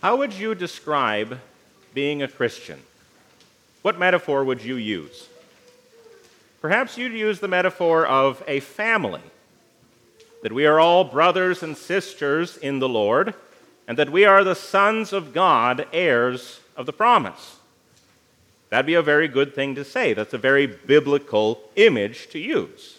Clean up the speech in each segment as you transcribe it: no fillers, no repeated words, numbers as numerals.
How would you describe being a Christian? What metaphor would you use? Perhaps you'd use the metaphor of a family, that we are all brothers and sisters in the Lord, and that we are the sons of God, heirs of the promise. That'd be a very good thing to say. That's a very biblical image to use.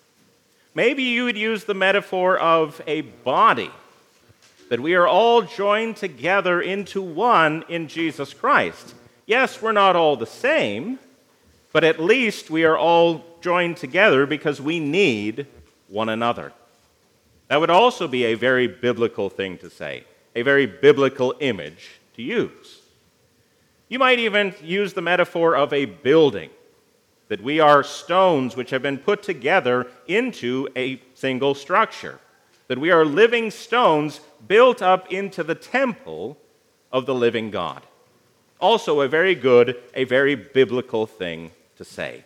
Maybe you would use the metaphor of a body, that we are all joined together into one in Jesus Christ. Yes, we're not all the same, but at least we are all joined together because we need one another. That would also be a very biblical thing to say, a very biblical image to use. You might even use the metaphor of a building, that we are stones which have been put together into a single structure, that we are living stones built up into the temple of the living God. Also a very good, a very biblical thing to say.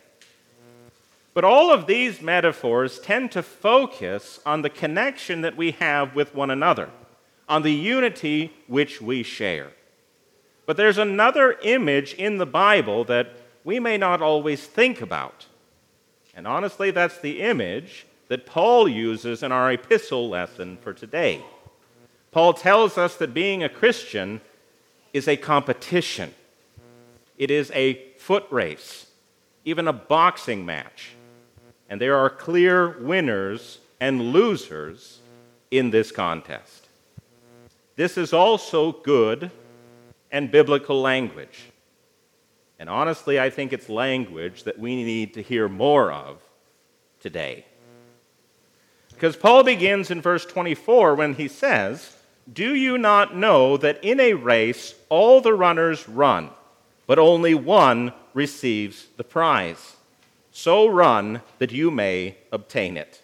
But all of these metaphors tend to focus on the connection that we have with one another, on the unity which we share. But there's another image in the Bible that we may not always think about. And honestly, that's the image that Paul uses in our epistle lesson for today. Paul tells us that being a Christian is a competition. It is a foot race, even a boxing match. And there are clear winners and losers in this contest. This is also good and biblical language. And honestly, I think it's language that we need to hear more of today. Because Paul begins in verse 24 when he says, "Do you not know that in a race all the runners run, but only one receives the prize? So run that you may obtain it."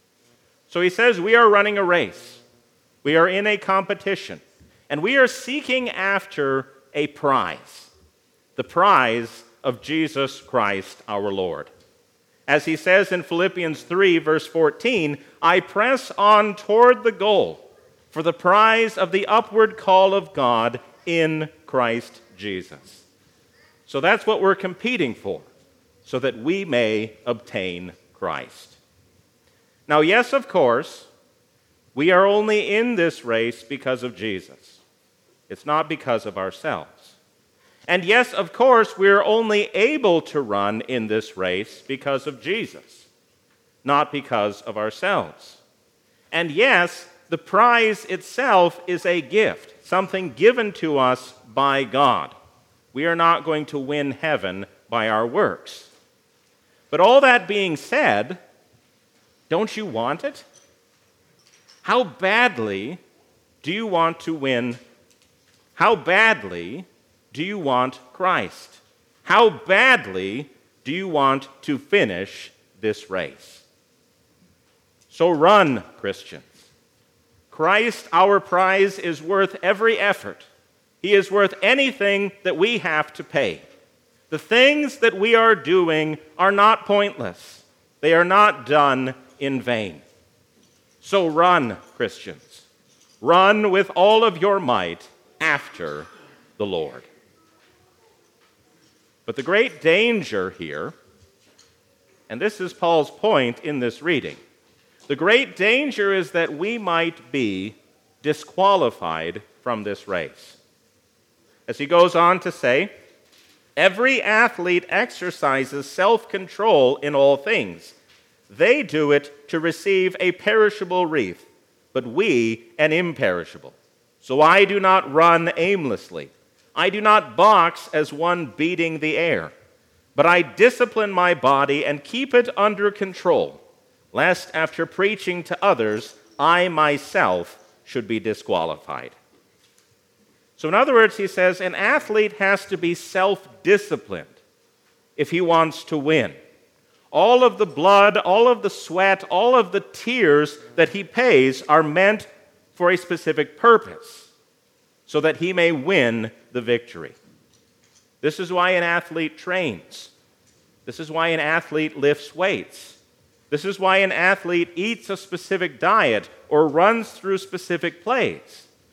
So he says we are running a race. We are in a competition. And we are seeking after a prize, the prize of Jesus Christ our Lord. As he says in Philippians 3, verse 14, "I press on toward the goal for the prize of the upward call of God in Christ Jesus." So that's what we're competing for, so that we may obtain Christ. Now, yes, of course, we are only in this race because of Jesus. It's not because of ourselves. And yes, of course, we're only able to run in this race because of Jesus, not because of ourselves. And yes, the prize itself is a gift, something given to us by God. We are not going to win heaven by our works. But all that being said, don't you want it? How badly do you want to win? How badly do you want Christ? How badly do you want to finish this race? So run, Christians. Christ, our prize, is worth every effort. He is worth anything that we have to pay. The things that we are doing are not pointless. They are not done in vain. So run, Christians. Run with all of your might after the Lord. But the great danger here, and this is Paul's point in this reading, the great danger is that we might be disqualified from this race. As he goes on to say, "Every athlete exercises self-control in all things. They do it to receive a perishable wreath, but we an imperishable. So I do not run aimlessly. I do not box as one beating the air, but I discipline my body and keep it under control, lest after preaching to others, I myself should be disqualified." So in other words, he says, an athlete has to be self-disciplined if he wants to win. All of the blood, all of the sweat, all of the tears that he pays are meant for a specific purpose, so that he may win the victory. This is why an athlete trains. This is why an athlete lifts weights. This is why an athlete eats a specific diet or runs through specific plays.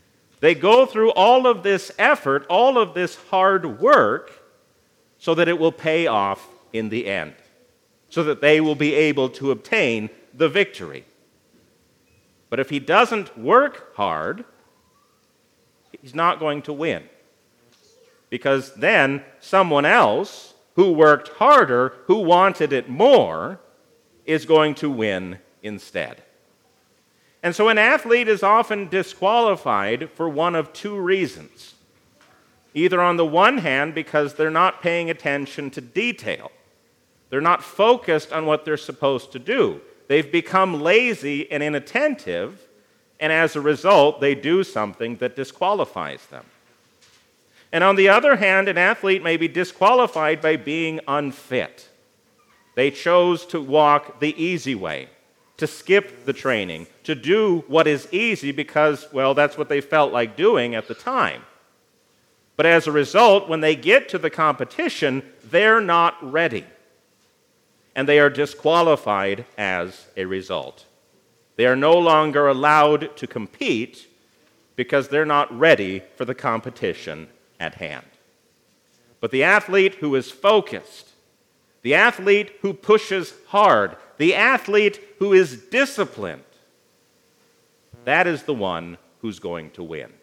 They go through all of this effort, all of this hard work, so that it will pay off in the end, so that they will be able to obtain the victory. But if he doesn't work hard, he's not going to win. Because then someone else who worked harder, who wanted it more, is going to win instead. And so an athlete is often disqualified for one of two reasons. Either on the one hand, because they're not paying attention to detail. They're not focused on what they're supposed to do. They've become lazy and inattentive, and as a result, they do something that disqualifies them. And on the other hand, an athlete may be disqualified by being unfit. They chose to walk the easy way, to skip the training, to do what is easy because, well, that's what they felt like doing at the time. But as a result, when they get to the competition, they're not ready. And they are disqualified as a result. They are no longer allowed to compete because they're not ready for the competition at hand. But the athlete who is focused, the athlete who pushes hard, the athlete who is disciplined, that is the one who's going to win.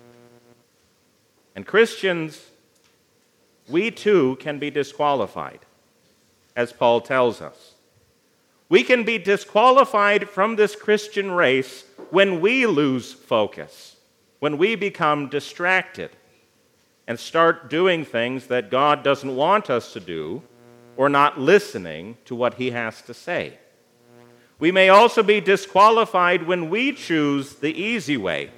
And Christians, we too can be disqualified, as Paul tells us. We can be disqualified from this Christian race when we lose focus, when we become distracted and start doing things that God doesn't want us to do, or not listening to what he has to say. We may also be disqualified when we choose the easy way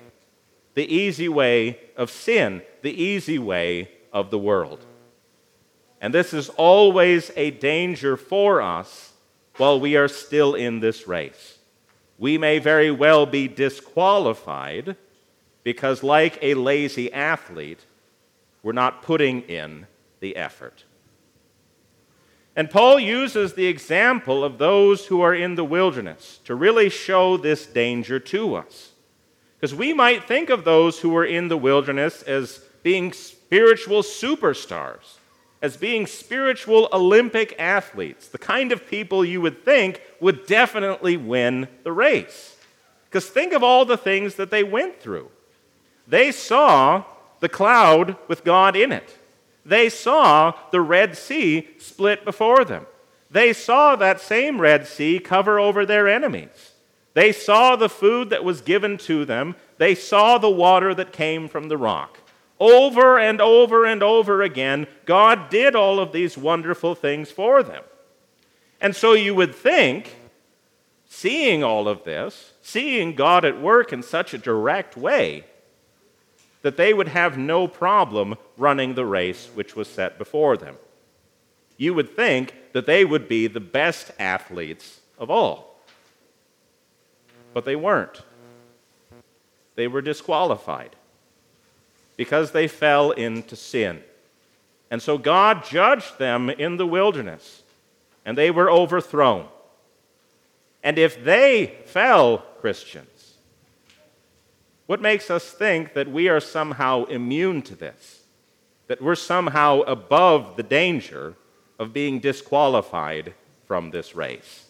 of sin, the easy way of the world. And this is always a danger for us while we are still in this race. We may very well be disqualified because, like a lazy athlete, we're not putting in the effort. And Paul uses the example of those who are in the wilderness to really show this danger to us. Because we might think of those who are in the wilderness as being spiritual superstars, as being spiritual Olympic athletes, the kind of people you would think would definitely win the race. Because think of all the things that they went through. They saw the cloud with God in it. They saw the Red Sea split before them. They saw that same Red Sea cover over their enemies. They saw the food that was given to them. They saw the water that came from the rock. Over and over and over again, God did all of these wonderful things for them. And so you would think, seeing all of this, seeing God at work in such a direct way, that they would have no problem running the race which was set before them. You would think that they would be the best athletes of all. But they weren't. They were disqualified because they fell into sin. And so God judged them in the wilderness, and they were overthrown. And if they fell, Christians, what makes us think that we are somehow immune to this? That we're somehow above the danger of being disqualified from this race?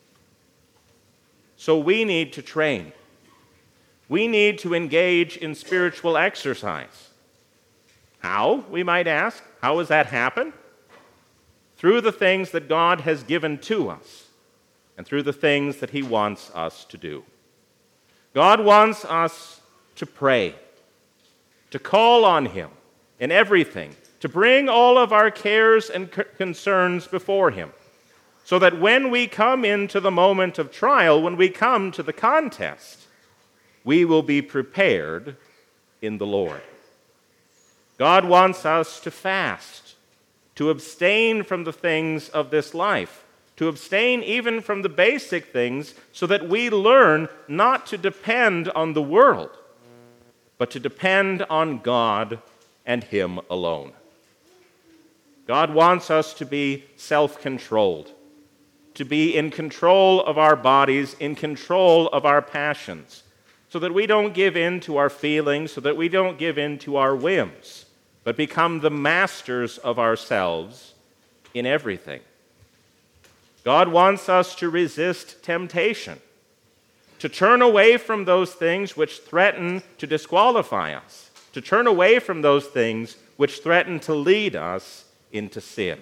So we need to train. We need to engage in spiritual exercise. How, we might ask? How does that happen? Through the things that God has given to us and through the things that he wants us to do. God wants us to pray, to call on him in everything, to bring all of our cares and concerns before him, so that when we come into the moment of trial, when we come to the contest, we will be prepared in the Lord. God wants us to fast, to abstain from the things of this life, to abstain even from the basic things, so that we learn not to depend on the world, but to depend on God and him alone. God wants us to be self-controlled, to be in control of our bodies, in control of our passions, so that we don't give in to our feelings, so that we don't give in to our whims, but become the masters of ourselves in everything. God wants us to resist temptation, to turn away from those things which threaten to disqualify us, to turn away from those things which threaten to lead us into sin.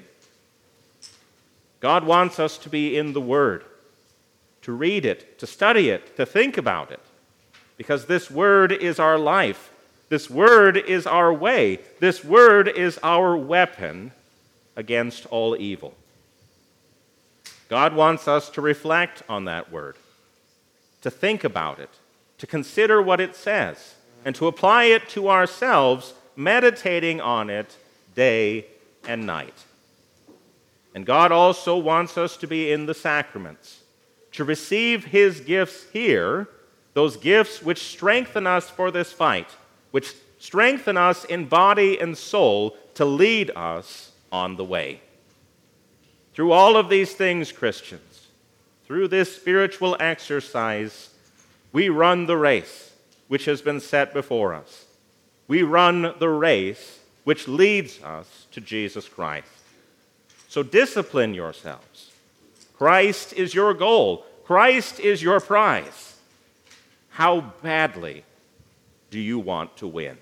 God wants us to be in the Word, to read it, to study it, to think about it, because this Word is our life. This Word is our way. This Word is our weapon against all evil. God wants us to reflect on that Word, to think about it, to consider what it says, and to apply it to ourselves, meditating on it day and night. And God also wants us to be in the sacraments, to receive His gifts here, those gifts which strengthen us for this fight, which strengthen us in body and soul to lead us on the way. Through all of these things, Christians, through this spiritual exercise, we run the race which has been set before us. We run the race which leads us to Jesus Christ. So discipline yourselves. Christ is your goal. Christ is your prize. How badly do you want to win?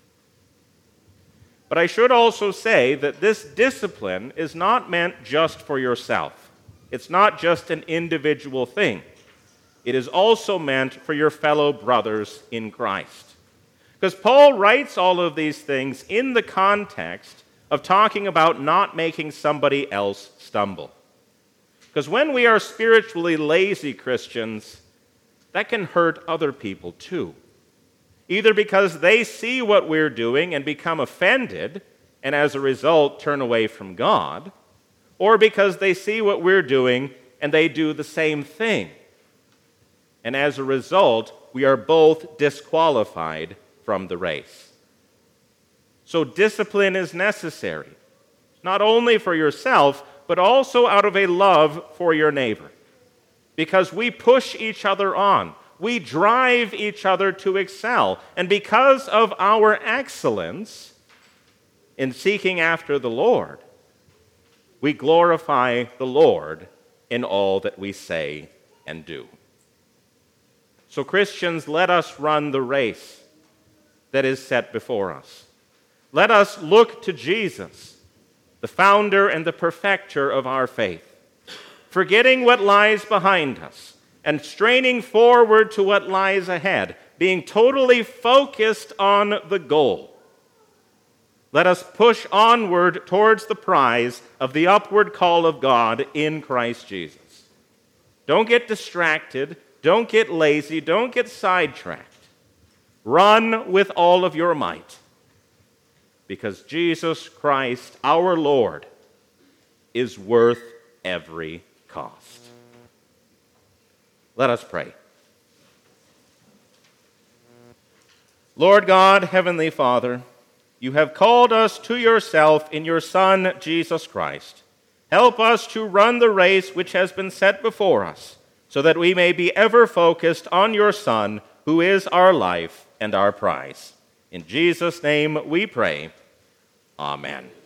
But I should also say that this discipline is not meant just for yourself. It's not just an individual thing. It is also meant for your fellow brothers in Christ. Because Paul writes all of these things in the context of talking about not making somebody else stumble. Because when we are spiritually lazy Christians, that can hurt other people too. Either because they see what we're doing and become offended, and as a result turn away from God, or because they see what we're doing and they do the same thing. And as a result, we are both disqualified from the race. So discipline is necessary, not only for yourself, but also out of a love for your neighbor. Because we push each other on. We drive each other to excel. And because of our excellence in seeking after the Lord, we glorify the Lord in all that we say and do. So Christians, let us run the race that is set before us. Let us look to Jesus, the founder and the perfecter of our faith, forgetting what lies behind us and straining forward to what lies ahead, being totally focused on the goal. Let us push onward towards the prize of the upward call of God in Christ Jesus. Don't get distracted. Don't get lazy. Don't get sidetracked. Run with all of your might. Because Jesus Christ, our Lord, is worth every cost. Let us pray. Lord God, Heavenly Father, you have called us to yourself in your Son, Jesus Christ. Help us to run the race which has been set before us, so that we may be ever focused on your Son, who is our life and our prize. In Jesus' name we pray. Amen.